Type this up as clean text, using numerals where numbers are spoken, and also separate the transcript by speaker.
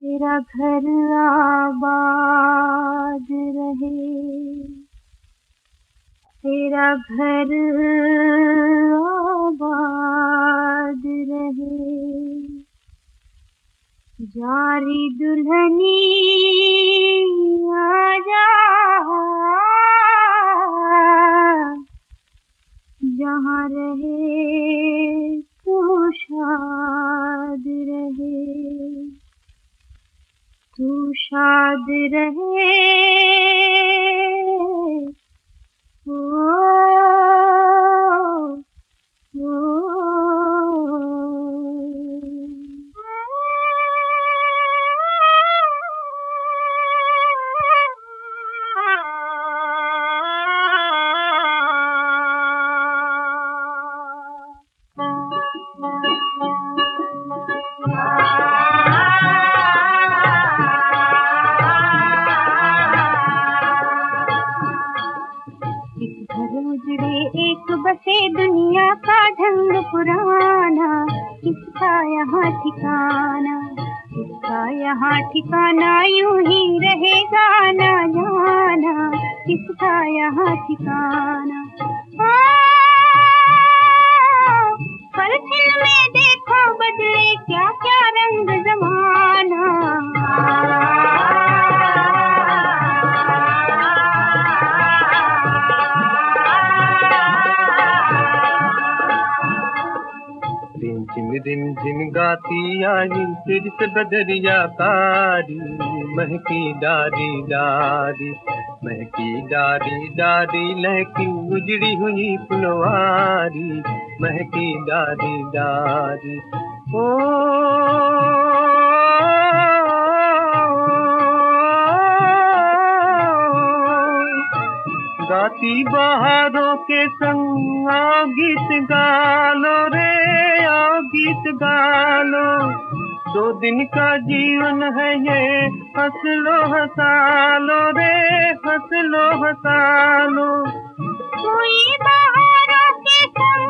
Speaker 1: तेरा घर आबाद रहे, तेरा घर आबाद रहे। जारी दुल्हनी आजा, जहाँ रहे तू शाद रहे, तू शाद रहे। ओ, ओ, उजड़े एक बसे दुनिया का ढंग पुराना, किसका यहाँ ठिकाना, किसका यहाँ ठिकाना, यूं ही रहेगा ना जाना, किसका यहाँ ठिकाना। परछिन में देखो बदले क्या क्या रंग जमाना।
Speaker 2: रिमझिम गाती आई फिर से बदरिया कारी, महकी डारी डारी, महकी डारी डारी, लहकी उजड़ी हुई फुलवारी, महकी डारी डारी। ओ गाती बहारों के संग आओ गीत गालो रे, आओ गीत गालो। 2 दिन का जीवन है ये, हंस लो हंसालो रे, हंस लो हंसालो।
Speaker 1: कोई बहारों के संग